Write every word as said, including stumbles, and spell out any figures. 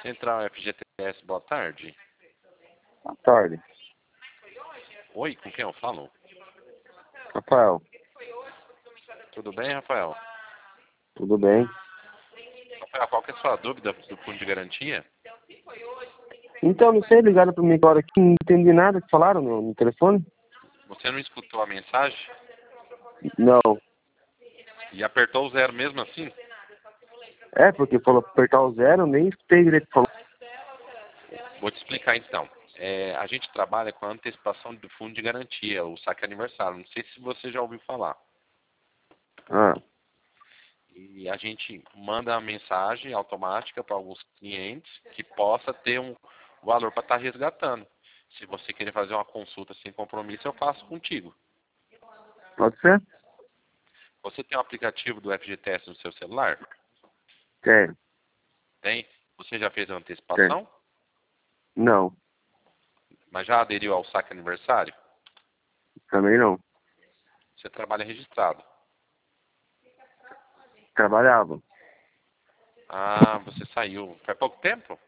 Central F G T S, boa tarde. Boa tarde. Oi, com quem eu falo? Rafael, Tudo bem, Rafael? tudo bem? Rafael, qual que é a sua dúvida do fundo de garantia? Então, não sei, ligaram para mim agora aqui, não entendi nada que falaram no, no telefone. Você não escutou a mensagem Não. e apertou o zero mesmo assim? É, porque falou pra apertar o zero, nem escutei direito falando. Vou te explicar então. É, a gente trabalha com a antecipação do fundo de garantia, o saque aniversário. Não sei se você já ouviu falar. Ah, E a gente manda a mensagem automática para alguns clientes que possa ter um valor para estar resgatando. Se você querer fazer uma consulta sem compromisso, eu faço contigo. pode ser? Você tem o aplicativo do F G T S no seu celular? Tem, Tem? Você já fez a tem. antecipação? Não, Mas já aderiu ao saque aniversário? também não. Você trabalha registrado. Trabalhava. Ah, você saiu. Faz pouco tempo?